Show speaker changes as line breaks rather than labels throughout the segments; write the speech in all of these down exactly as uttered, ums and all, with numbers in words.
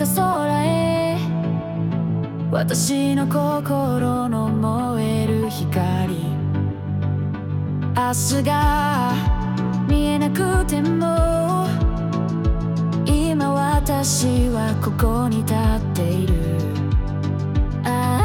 た空へ、私の心の燃える光。明日が見えなくても、今私はここに立っている。あ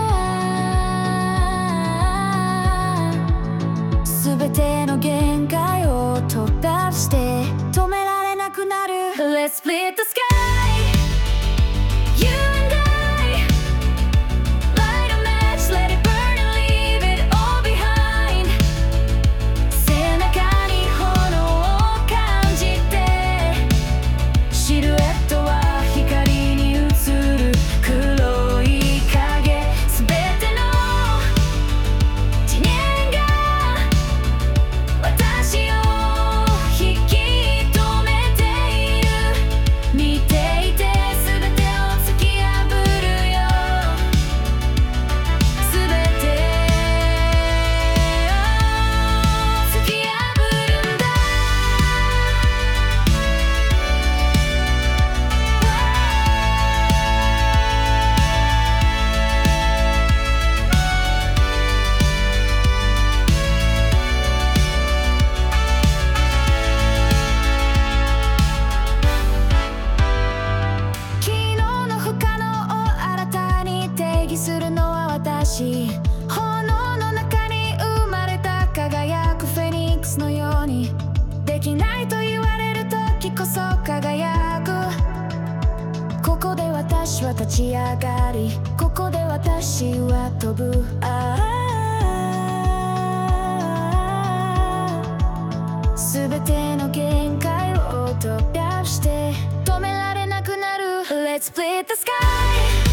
あ、全ての限界を突破して止められなくなる。 Let's split the sky, you and I. Light a match, let it burn and leave it all behind. 背中に炎を感じて、シルエットは光に映る黒い影。全ての思念が私を引き止めている。見ていて全てを突き破るよ。全てを突き破るんだ。昨日の不可能を新たに定義するのは私。炎の中に生まれた輝くフェニックスのように、できないと言われる時こそ輝く。ここで私は立ち上がり、ここで私は飛ぶ。ああ、全ての限界を突破して止められなくなる。 Let's split the sky.